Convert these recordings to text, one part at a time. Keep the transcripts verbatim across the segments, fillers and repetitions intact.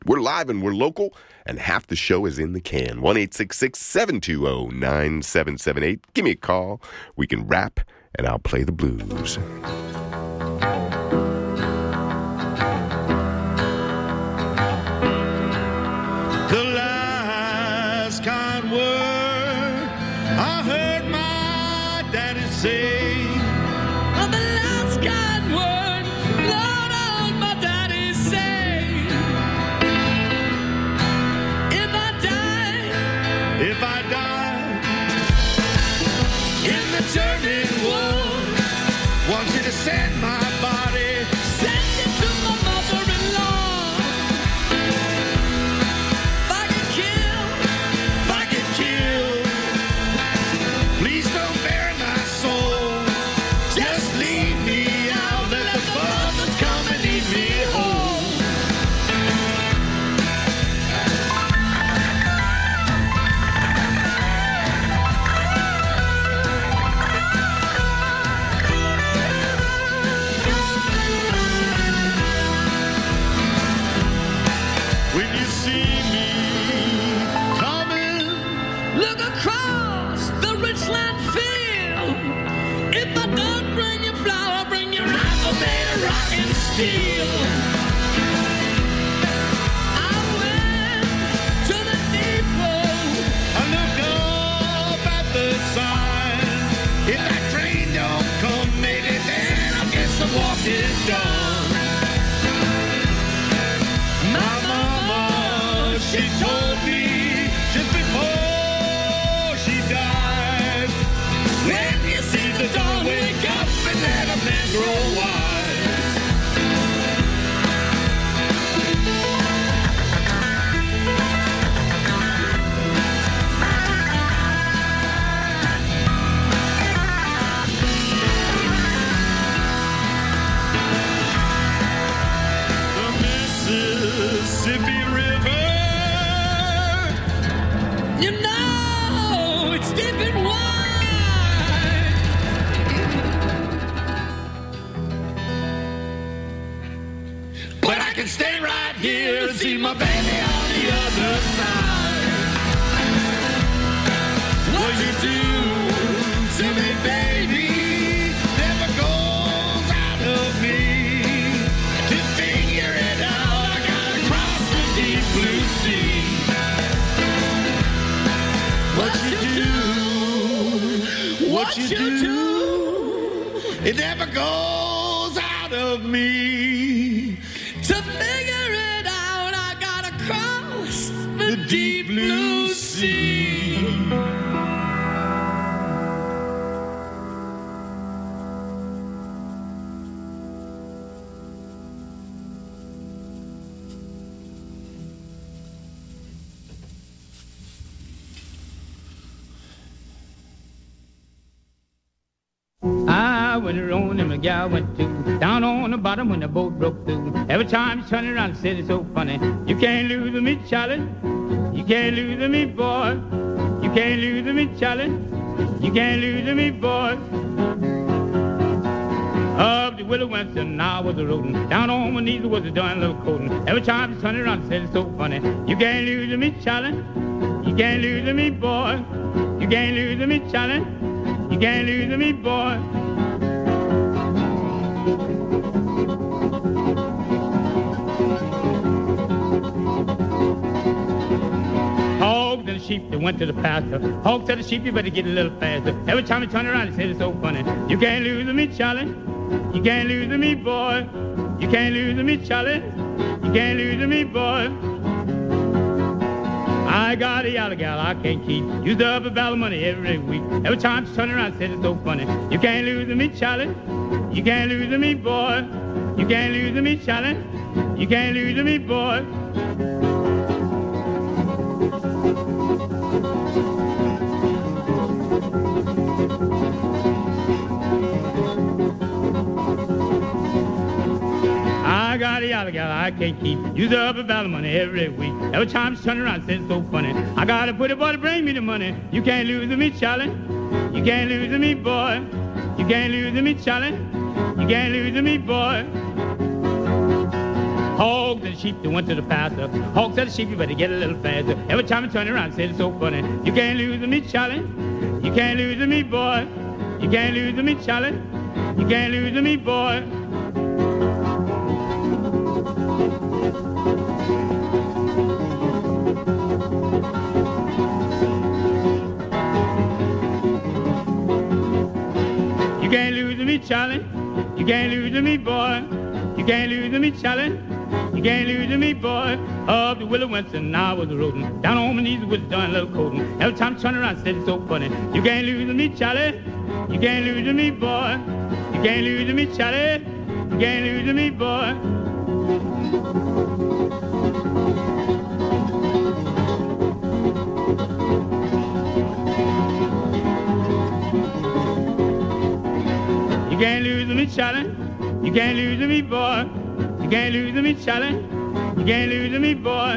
We're live and we're local, and half the show is in the can. one eight six six, seven two zero, nine seven seven eight. Give me a call. We can rap, and I'll play the blues. The last kind word I heard my daddy say. Oh, the last kind word Lord, oh, my daddy say. If I die, If I die in the turning ward, want you to send my body send it to my mother-in-law. If I get killed, if I get killed. Please don't bury my soul. Just leave me out. Let the buzzards come and lead me home. When you see me coming, look across the richland field. If I don't bring you flour, bring you rifle made of rock and steel. I went to the depot. I look up at the sign. If that train don't come, maybe then I guess the walk is done. My mama, she told me just before she died, when you see the dawn, wake up and let a man grow wise. The Mississippi River, You know it's deep and wide. but I can stay right here and see my baby on the other side. What you do to me, baby, never goes out of me. To figure it out, I gotta cross the deep blue sea. What you do, what you do, it never goes out of me. To figure it out, I gotta cross the deep blue sea. I went around and my gal went too. Down on the bottom when the boat broke through. Every time she turned around and said it's so funny. You can't lose with me, Charlie. You can't lose with me, boy. You can't lose with me, Charlie. You can't lose with me, boy. Up the willow went and I was a roding. Down on my knees was a darn little coating. Every time she turned around and said it's so funny. You can't lose with me, Charlie. You can't lose with me, boy. You can't lose with me, Charlie. You can't lose with me, boy. Hogs and the sheep, they went to the pasture. Hog said to the sheep, you better get a little faster. Every time he turned around, he said it's so funny. You can't lose with me, Charlie. You can't lose with me, boy. You can't lose with me, Charlie. You can't lose with me, boy. I got a yellow gal I can't keep. Used up a barrel of money every week. Every time she turned around, said it's so funny. You can't lose with me, Charlie. You can't lose with me, boy. You can't lose with me, Charlie. You can't lose with me, boy. I got a yellow gal I can't keep. Use up a barrel of money every week. Every time she turn around, says so funny. I got a pretty boy to bring me the money. You can't lose with me, Charlie. You can't lose with me, boy. You can't lose with me, Charlie. You can't lose with me, boy. Hogs and sheep, they went to the pasture. Hogs said the sheep, you better get a little faster. Every time you turn around, said it's so funny. You can't lose to me, Charlie. You can't lose to me, boy. You can't lose to me, Charlie. You can't lose to me, boy. You can't lose to me, Charlie. You can't lose to me, boy. You can't lose to me, Charlie. You can't lose to me, boy. Up the Willow Winston, I was roading. Down on my knees with doing a little coating. Every time I turn around, said it's so funny. You can't lose to me, Charlie. You can't lose to me, boy. You can't lose to me, Charlie. You can't lose to me, boy. You can't lose to me, Charlie. You can't lose to me, boy. You can't lose to me, Charlie. You can't lose to me, boy.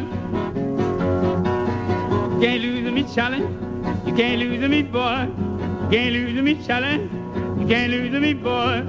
You can't lose to me, Charlie. You can't lose to me, boy. You can't lose to me, Charlie. You can't lose to me, boy.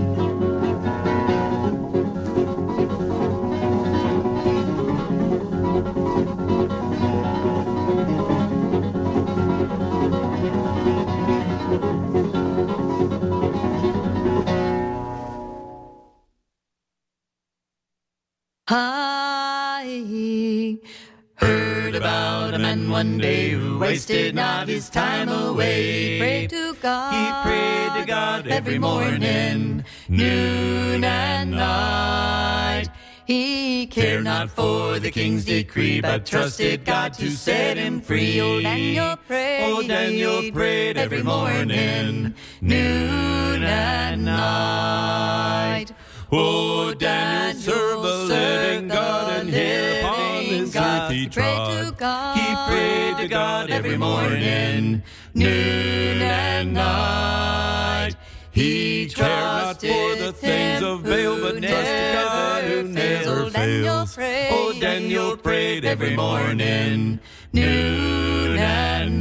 I heard about a man one day who wasted not his time away. He prayed to God. He prayed to God every morning, noon and night. He cared not for the king's decree, but trusted God to set him free. Old Daniel prayed. Old Daniel prayed every morning, noon and night. Oh, Daniel, serve the living God, and here upon this earth he trod. He prayed to God every morning, noon and night. He cared not for the things of Baal, but trusted God who never fails. Oh, Daniel prayed every morning, noon and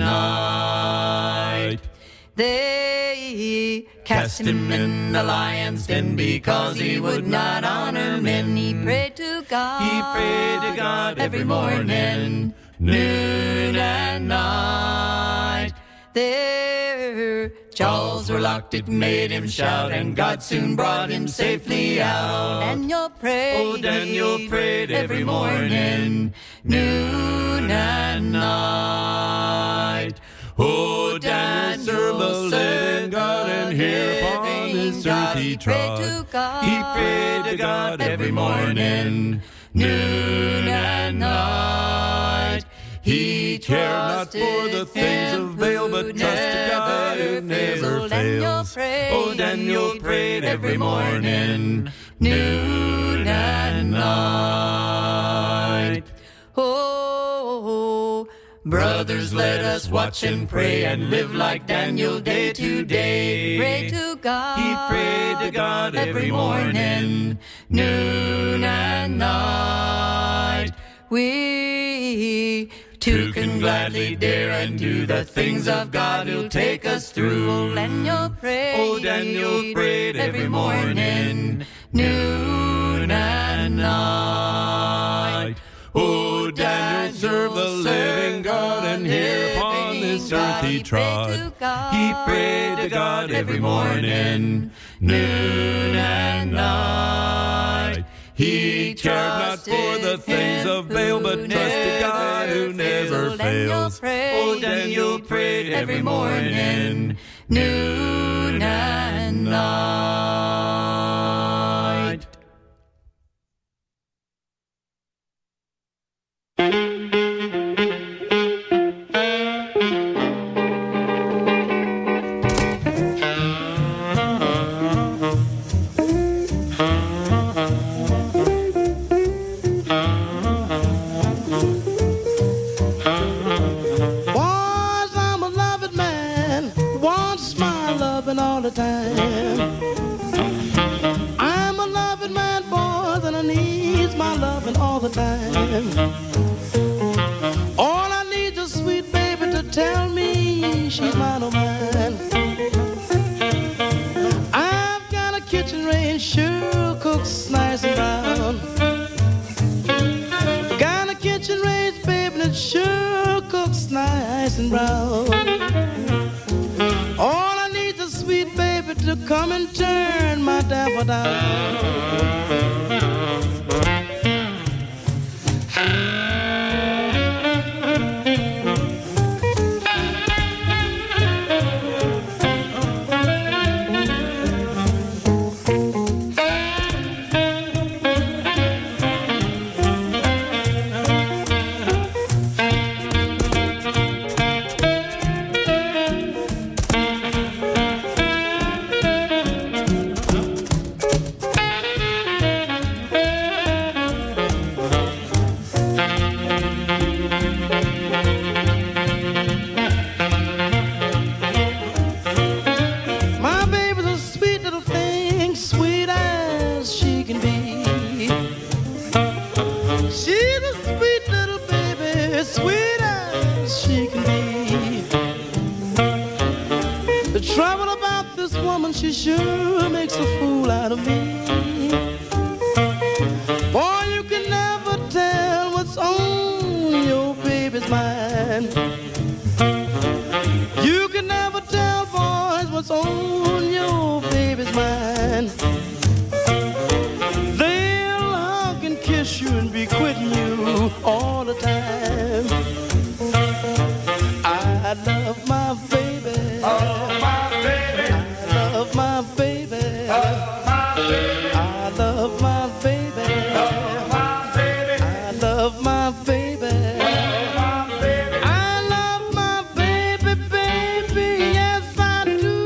night. They cast him in the lion's den because he would not honor men. He prayed to God. He prayed to God every morning, noon and night. Their jaws were locked, it made him shout, and God soon brought him safely out. Daniel prayed. Oh, Daniel prayed every morning, noon and night. Oh, Daniel served the living God, and here upon this earth he trod. He prayed to God every morning, noon and night. He cared not for the things of Baal, but trusted God who never fails. Oh, Daniel prayed every morning, noon and night. Oh, brothers, let us watch and pray and live like Daniel day to day. Pray to God. He prayed to God every morning, noon and night. We too can gladly dare and do the things of God who'll take us through. Oh, Daniel prayed. Oh, Daniel prayed every morning, noon and night. Oh, Daniel served the living God, and here upon this earth he trod. He prayed to God every morning, noon and night. He cared not for the things of Baal, but trusted God who never fails. Oh, Daniel prayed every morning, noon and night. All the time. waxing brown. All I need is a sweet baby to come and turn my daffodil. She sure makes a fool out of me. Boy, you can never tell what's on your baby's mind. You can never tell, boys, what's on your baby's mind. They'll hug and kiss you and be quitting you all the time. I love my baby. Oh, my baby. I love my baby. Oh, my baby. I love my baby. Oh, my baby. I love my baby. Oh, my baby. I love my baby, baby. Yes, I do.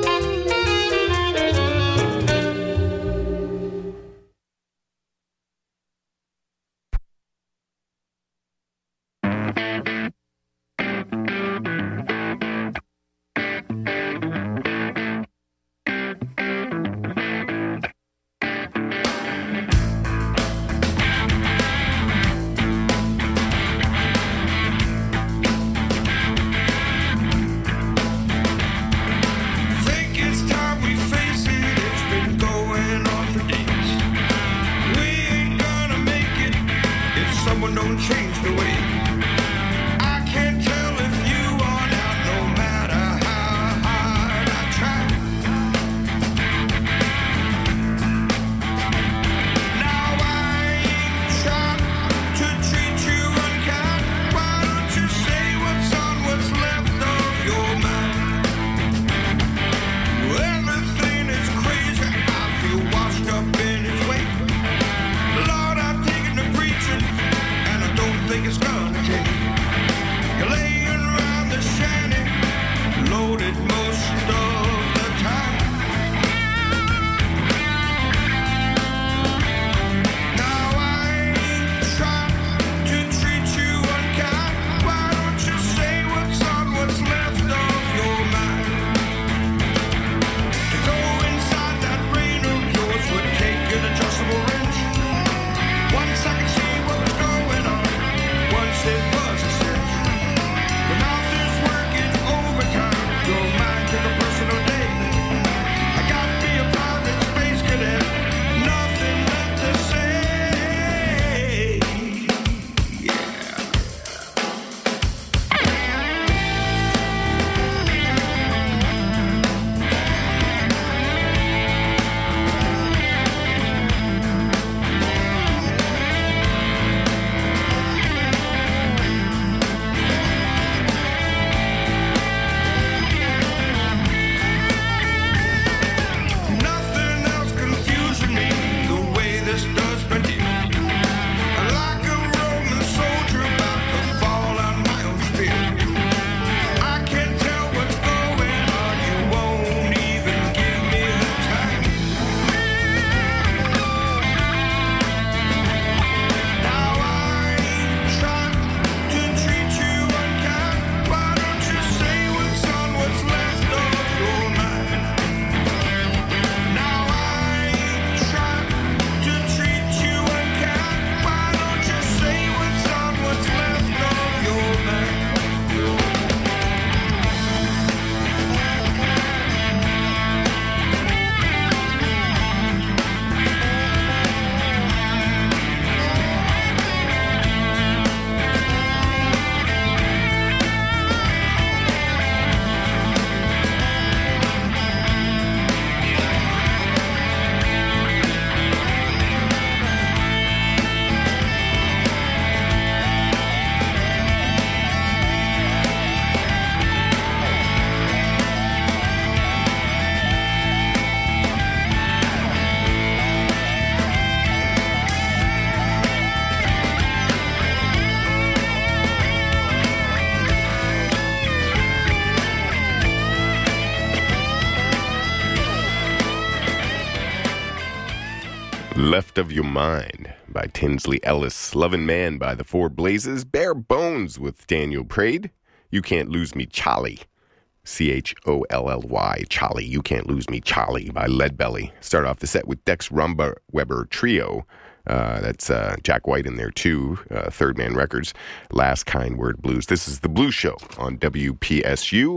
Left of Your Mind by Tinsley Ellis. Lovin' Man by The Four Blazes. Bare Bones with Daniel Prade. You Can't Lose Me, Charlie. C H O L L Y, Charlie. You Can't Lose Me, Charlie by Leadbelly. Start off the set with Dex Rumba Weber Trio. Uh, that's uh, Jack White in there too, uh, Third Man Records, Last Kind Word Blues. This is The Blues Show on W P S U.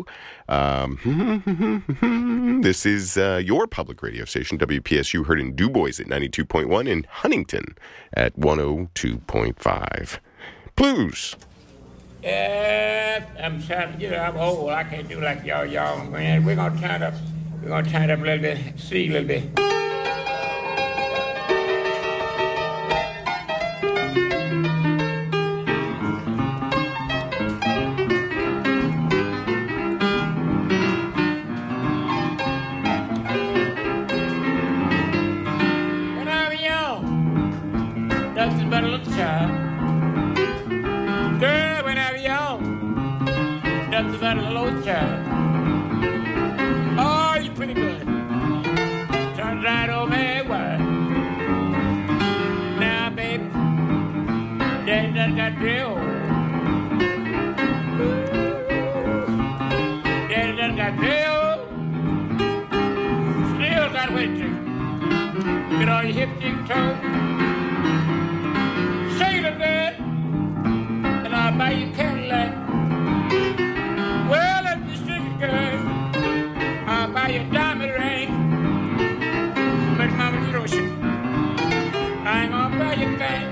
Um, this is uh, your public radio station, W P S U, heard in Du Bois at ninety-two point one and Huntington at one oh two point five. Blues. Yeah, I'm trying to get up. I'm old. I can't do like y'all young, man. We're going to turn up. We're going to turn up a little bit, see a little bit. Oh, you pretty good. Turns right old man wide. Now, baby, daddy done got real old. Daddy done got real old. Still got wet to get all your hips and toes. Say the good, and I'll buy you Cadillac. Well, if you're sick girl, I'll buy you a diamond ring. But mama, you don't shit. I ain't gonna buy you a thing.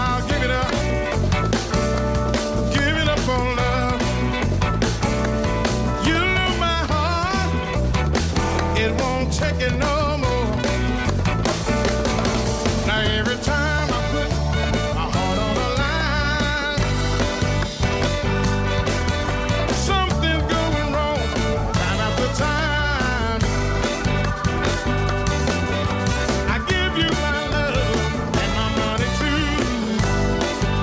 I'll give it up. Give it up on love. You know my heart, it won't take it no more. Now every time I put my heart on the line, something's going wrong time after time. I give you my love and my money too.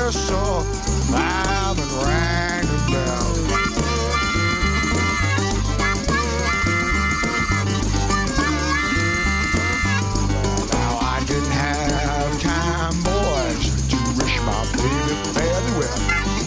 whistle, I'm and rang the bell. Now I didn't have time, boys, to wish my baby fairly well.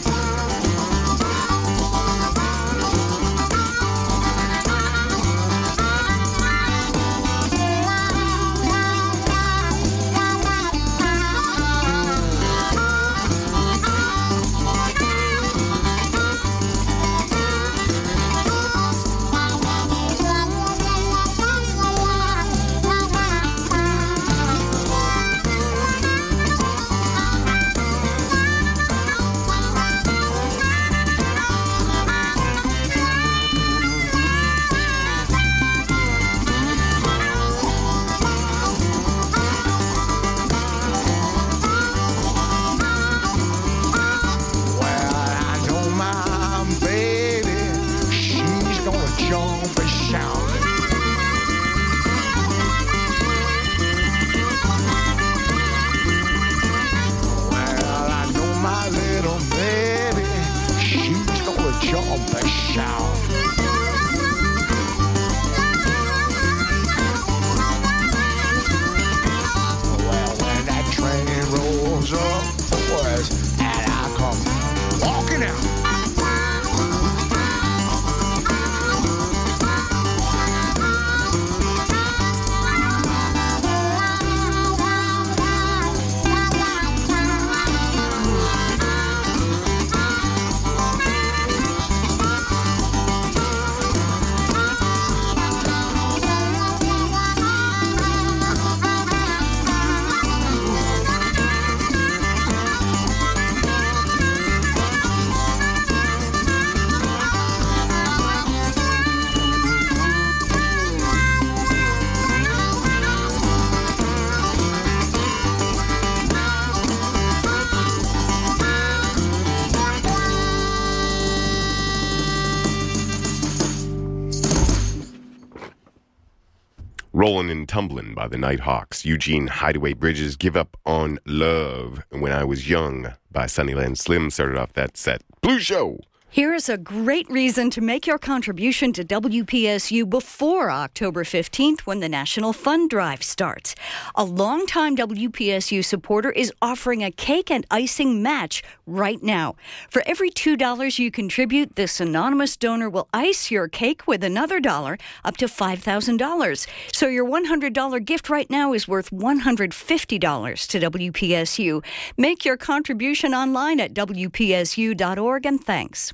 Rollin' and Tumblin' by the Nighthawks. Eugene Hideaway Bridges, Give Up on Love When I Was Young by Sunnyland Slim started off that set. Blue Show! Here is a great reason to make your contribution to W P S U before October fifteenth when the National Fund Drive starts. A longtime W P S U supporter is offering a cake and icing match right now. For every two dollars you contribute, this anonymous donor will ice your cake with another dollar up to five thousand dollars. So your one hundred dollars gift right now is worth one hundred fifty dollars to W P S U. Make your contribution online at W P S U dot org and thanks.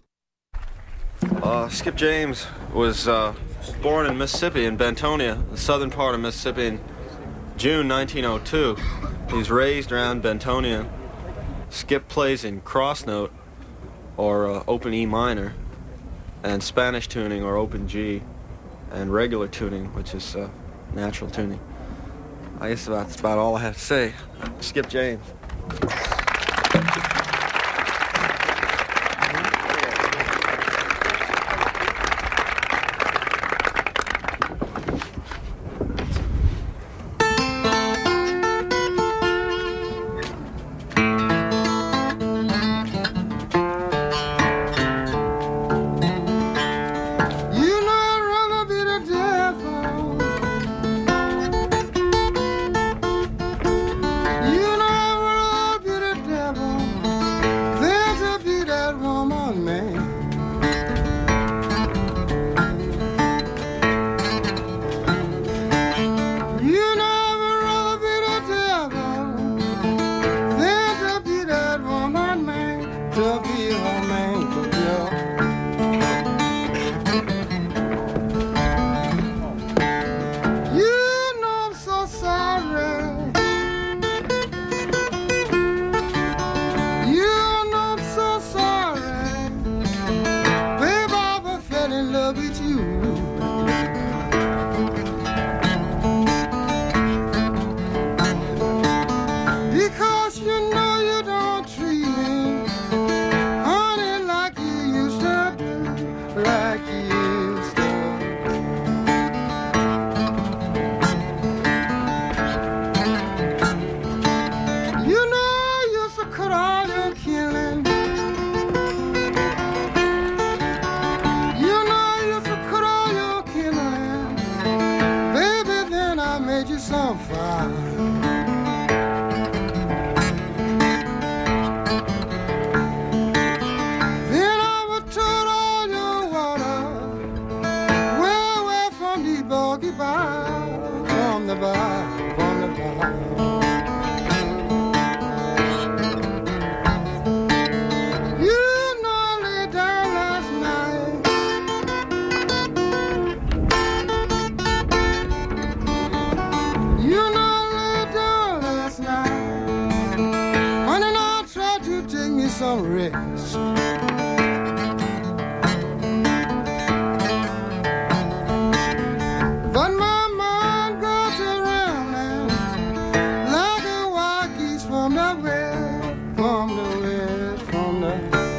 Uh, Skip James was uh, born in Mississippi, in Bentonia, the southern part of Mississippi, in June nineteen oh two. He's raised around Bentonia. Skip plays in cross note, or uh, open E minor, and Spanish tuning, or open G, and regular tuning, which is uh, natural tuning. I guess that's about all I have to say. Skip James. You know I'd rather be the devil some rest. But my mind goes around and like a wild geese from the west, from the west, from the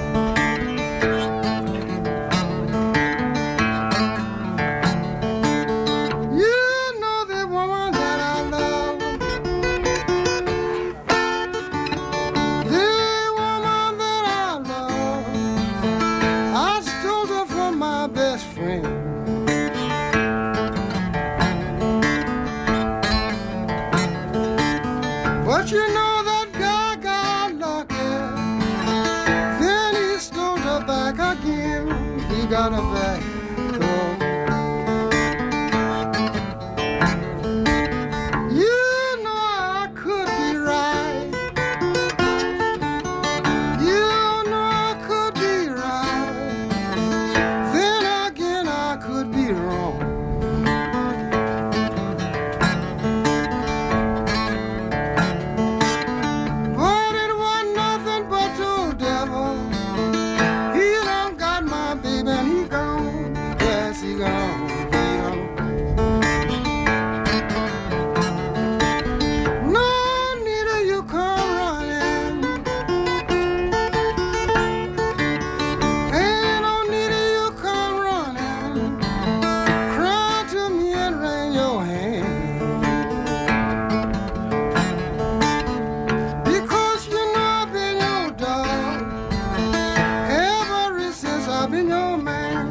You know the woman that I love, the woman that I love, I stole her from my best friend. But you know that guy got lucky. Then he stole her back again. He got her back. Oh. You know I could be right. You know I could be right. Then again I could be wrong. But it was nothing but the devil. He done got my baby and he gone. Yes, he gone. He gone. No need of you come running. Ain't no need of you come running. Cry to me and wring your hand. Because you know I've been your dog ever since I've been your man.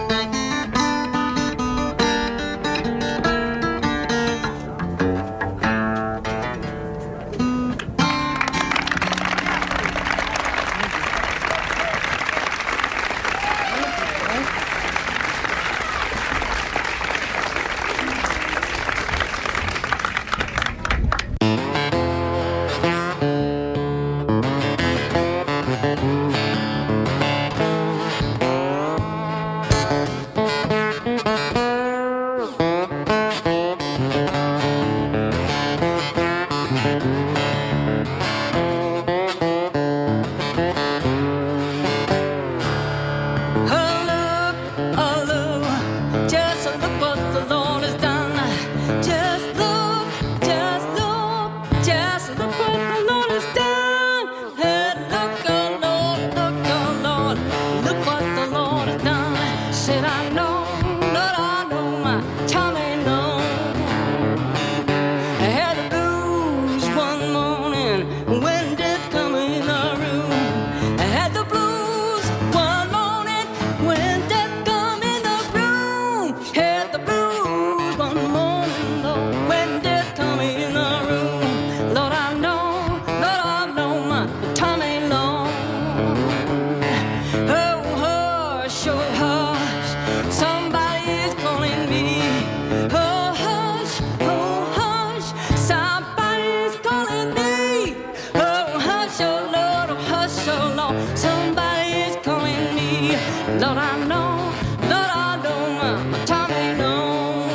Lord, I know, Lord, I know my time ain't long.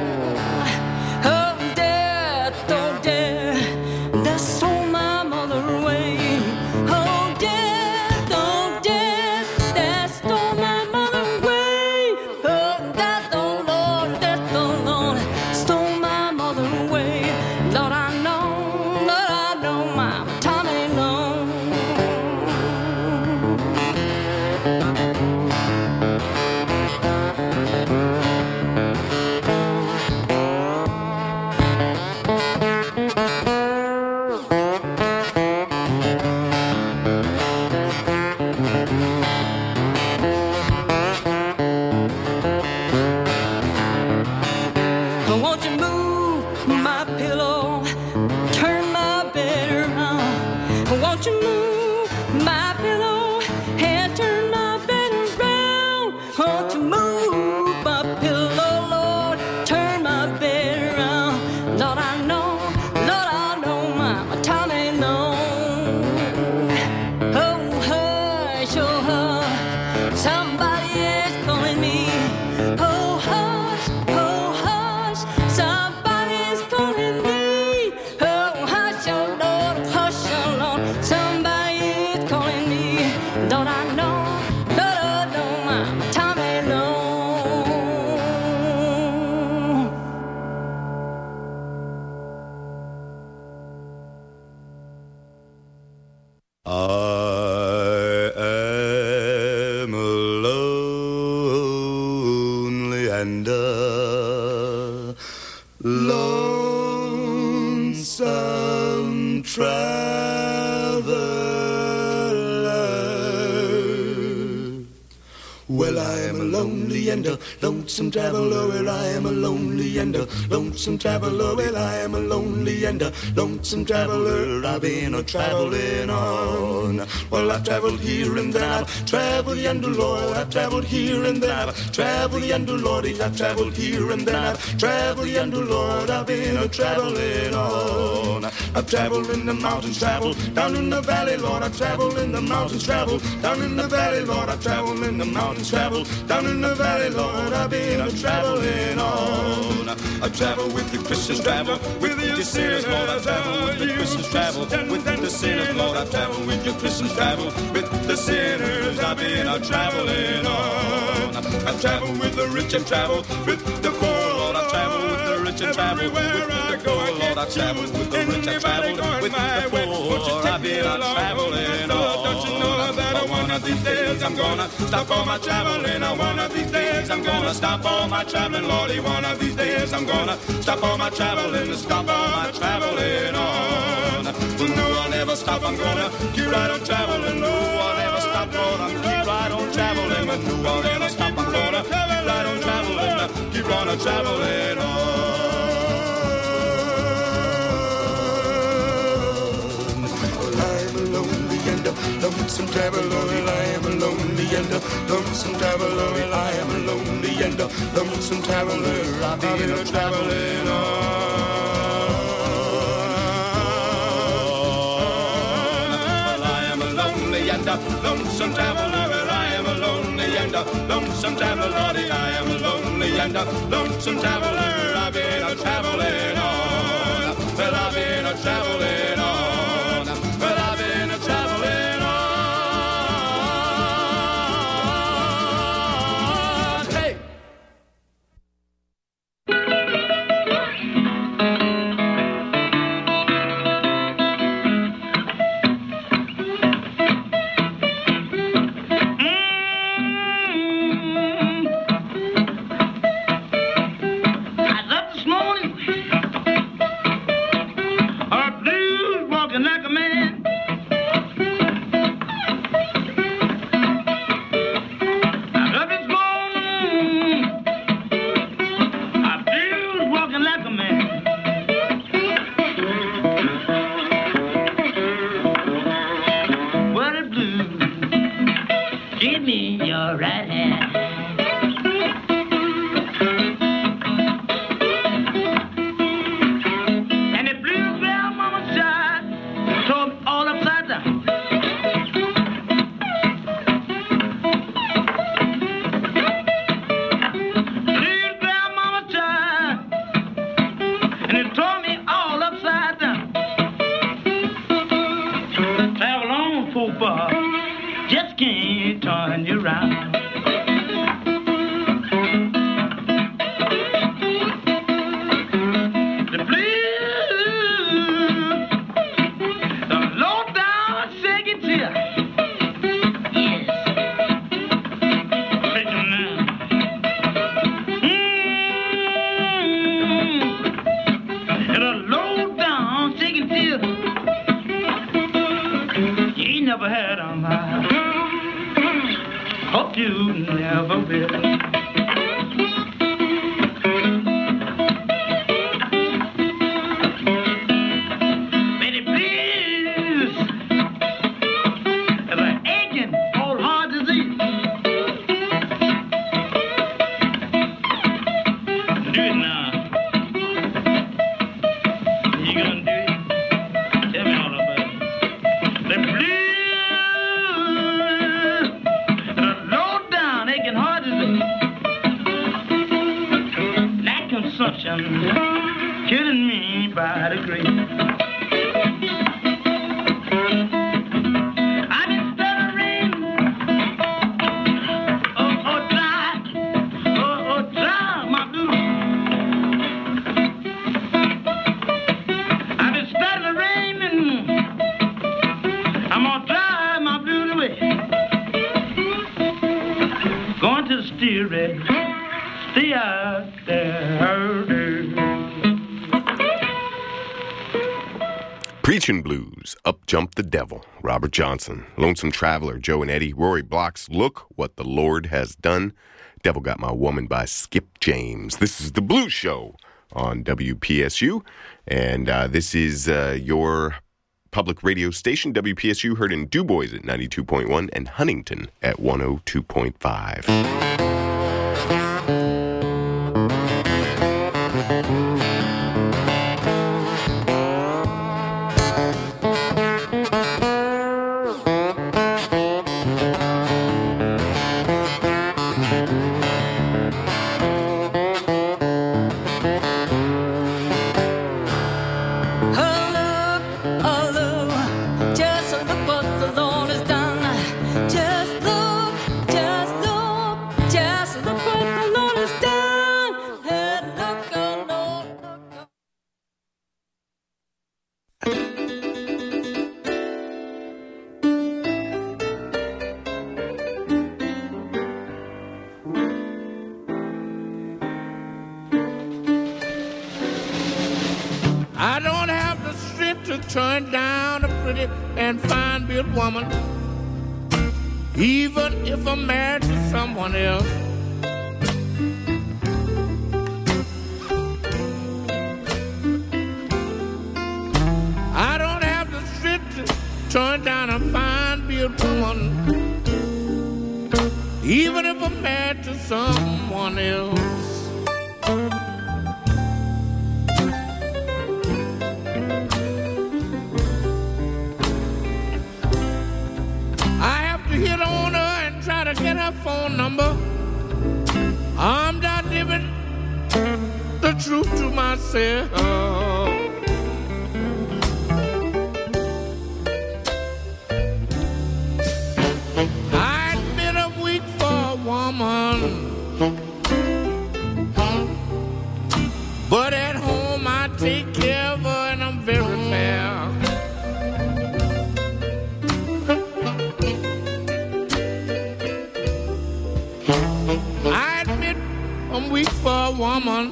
Oh, death, oh, death, that stole my mother away. Oh, death, oh, death, that stole my mother away. Oh, death, oh, Lord, death, oh, Lord, stole my mother away. Lord, I know, Lord, I know my time ain't long. Won't you move my pillow, turn my bed around? Won't you move my pillow and turn my bed around? Won't you move my pillow, Lord, turn my bed around? Lord, I know, Lord, I know my, my time ain't long. Oh, hush, oh, hush, somebody is calling me. Oh, hush, oh, hush, somebody's calling me. Oh, hush, oh, Lord, hush, oh, Lord, somebody is calling me. I am a lonely and a lonesome traveler. Well, I am a lonely and a lonesome traveler. Well, I am a lonely and a lonesome traveler. Well, I am a lonely and a lonesome traveler. I've been a traveling on. Well, I've traveled here and there. I've traveled yonder, Lord. I've traveled here and there. I've traveled yonder, Lord. I've traveled here and there. I've traveled yonder, Lord. I've been a traveling on. I've traveled in the mountains, traveled down in the valley, Lord. I've traveled in the mountains, traveled down in the valley, Lord. I've traveled in the mountains, traveled down in the valley, Lord. I've been a traveling on. I travel with the Christians, travel with the sinners, Lord. I travel with the Christians, travel with the sinners, Lord. I travel with your Christians, travel with the sinners. I've been a traveling on. I travel with the rich and travel with the poor, Lord. I travel with the rich and travel with the poor, Lord. I travel with the rich and travel with the poor. I've been a traveling on. Don't you know that one of these days I'm gonna stop all my traveling? One of these days I'm gonna stop all my traveling, Lordy. One of these days I'm gonna stop all my traveling and stop all my traveling on. Well, no, I'll never stop. I'm gonna keep right on traveling. No, I'll never stop, Lord. I'm keep right on traveling. But no, I'll never stop. I'm gonna keep right on traveling. Keep right on traveling on. Lonesome traveler, well, I am a lonely and a lonesome traveler, well, I am a lonely and a lonesome traveler. I've been a traveling on. Well, I am a lonely and a lonesome traveler, well, I am a lonely and a lonesome traveler, I am a lonely and a lonesome traveler. I've been a traveling on. Well, I've been a traveling on. Well, I've been a traveling on. Killing me by the grace. I've been stuttering, oh, oh, dry, oh, oh, dry my blues. I've been stuttering, I'm gonna try. children, stay out there. Preachin' Blues, Up Jumped the Devil, Robert Johnson, Lonesome Traveler, Joe and Eddie, Rory Blocks, Look What the Lord Has Done, Devil Got My Woman by Skip James. This is the Blues Show on W P S U, and uh, this is uh, your public radio station, W P S U, heard in Du Bois at ninety-two point one and Huntington at one oh two point five. I don't have the strength to turn down a pretty and fine-built woman, even if I'm married to someone else. I don't have the strength to turn down a fine-built woman, even if I'm married to someone else. Hit on her and try to get her phone number. I'm not living the truth to myself. I admit I'm weak for a woman, but at home I take care of her and I'm very fair. I admit I'm weak for a woman,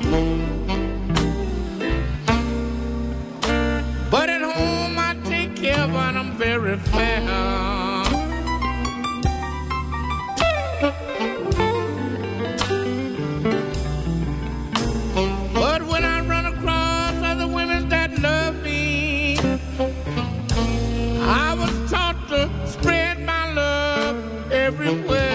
but at home I take care of her and I'm very fair. But when I run across other women that love me, I was taught to spread my love everywhere.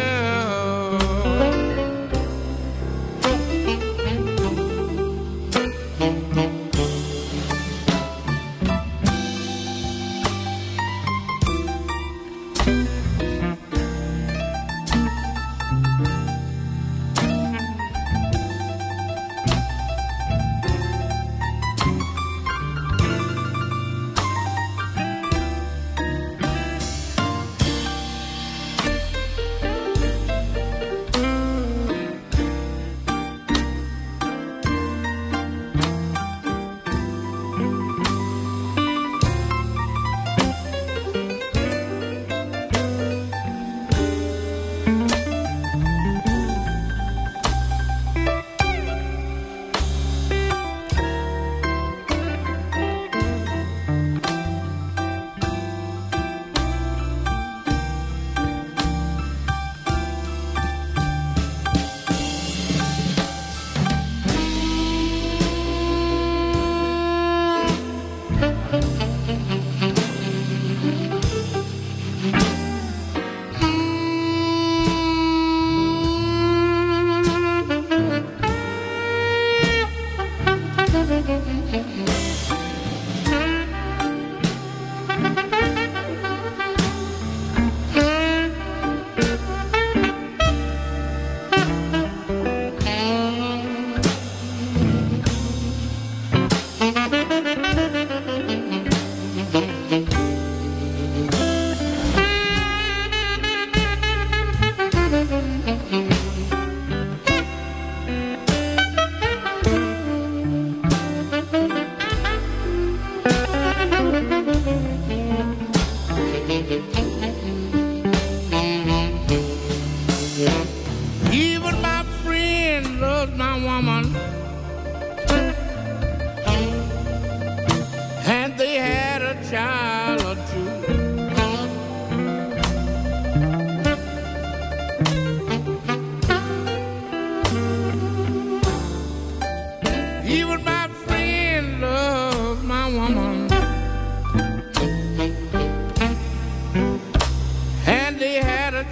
Even my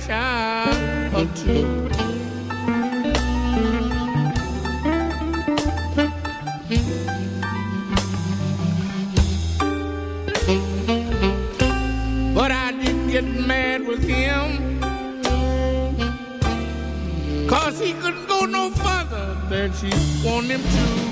child or two. But I didn't get mad with him, 'cause he couldn't go no further than she wanted him to.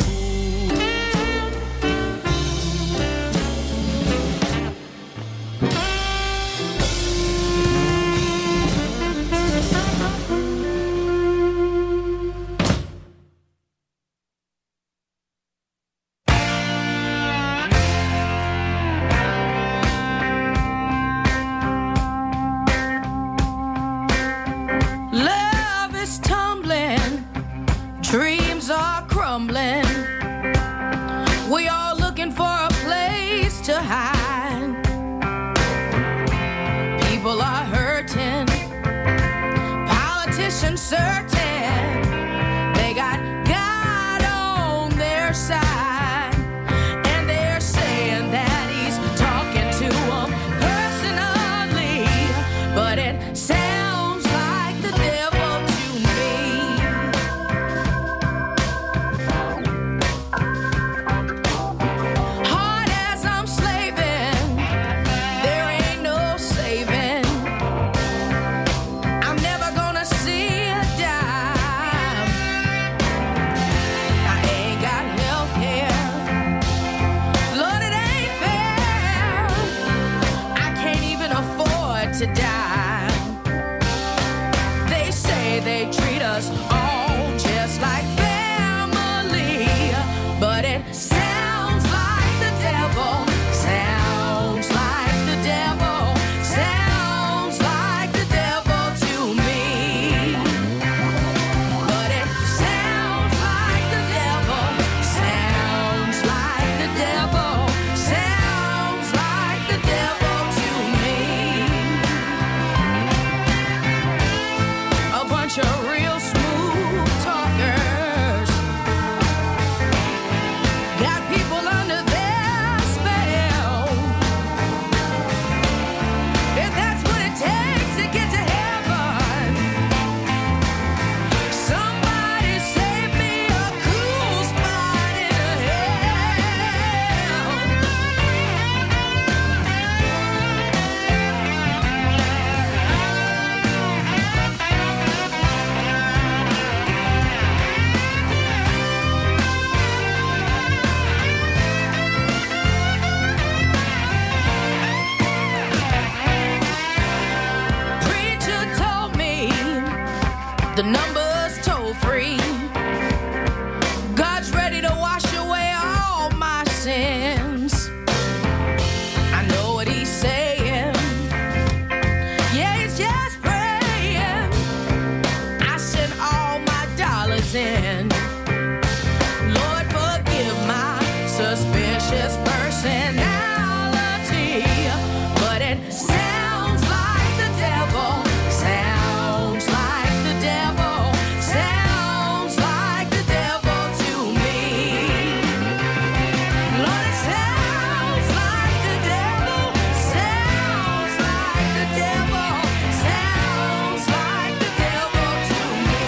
Love is tumbling, dreams are crumbling. We all looking for a place to hide. People are hurting, politicians certain they got God on their side, and they're saying that he's talking to them personally, but it sounds like the devil to me. Hard as I'm slaving, there ain't no saving. I'm never gonna see a dime. I ain't got health care. Lord, it ain't fair. I can't even afford to die. They say they treat us all just like family, but it sounds like the devil, sounds like the devil, sounds like the devil to me. But it sounds like the devil, sounds like the devil, sounds like the devil to me. A bunch of real smooth talkers got people under their spell. If that's what it takes to get to heaven, somebody save me a cool spot in hell. Preacher told me the number's toll free. God's ready to wash away all my sins. I know what he's saying. Yeah, he's just praying. I sent all my dollars in. Lord, forgive my suspicious personality, but it sounds like the devil, sounds like the devil, sounds like the devil to me. Lord, it sounds like the devil, sounds like the devil, sounds like the devil to me.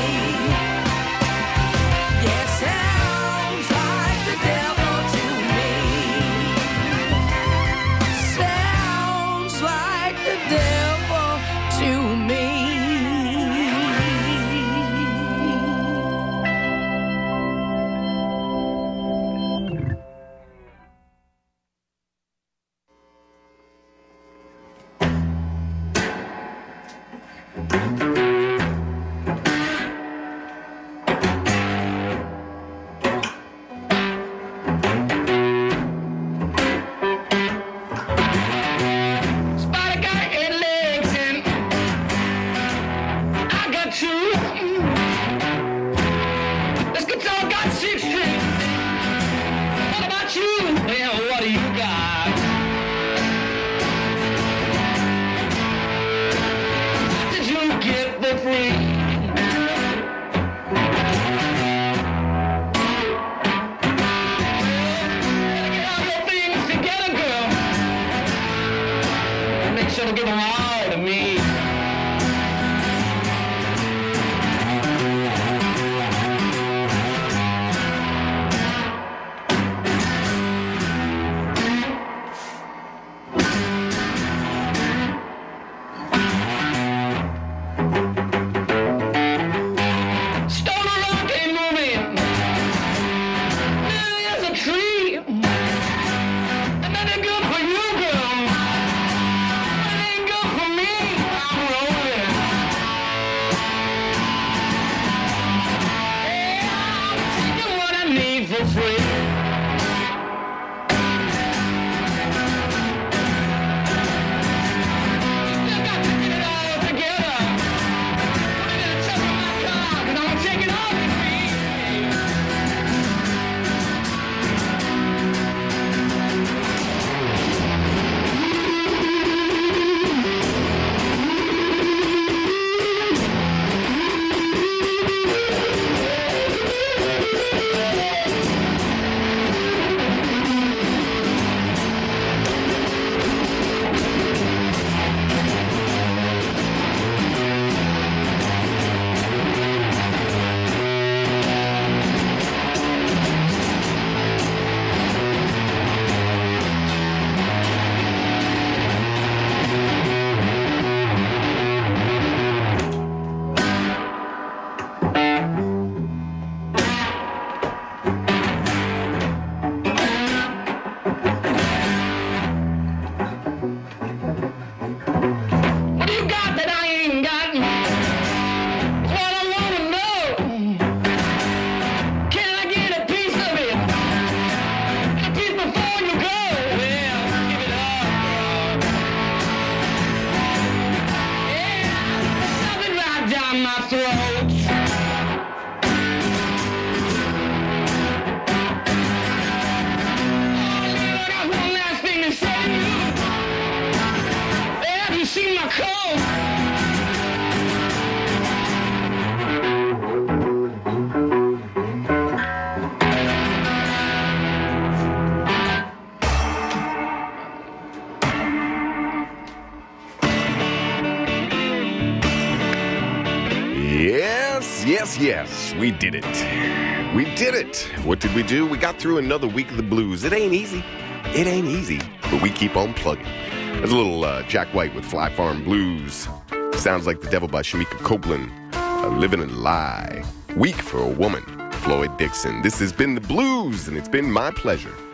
Yeah, sounds like the devil to me. Sounds like the devil to me. Spider got eight legs and I got two. This guitar got six strings. What about you? Well, what do you got? Did you get the free? Get all your things together, girl. And make sure to give them all to me. crossroads. See my coat. Yes, yes, yes, we did it. We did it. What did we do? We got through another week of the blues. It ain't easy. It ain't easy, but we keep on plugging. There's a little uh, Jack White with Fly Farm Blues. Sounds Like the Devil by Shamika Copeland. A Living a Lie. Weak for a Woman. Floyd Dixon. This has been the blues, and it's been my pleasure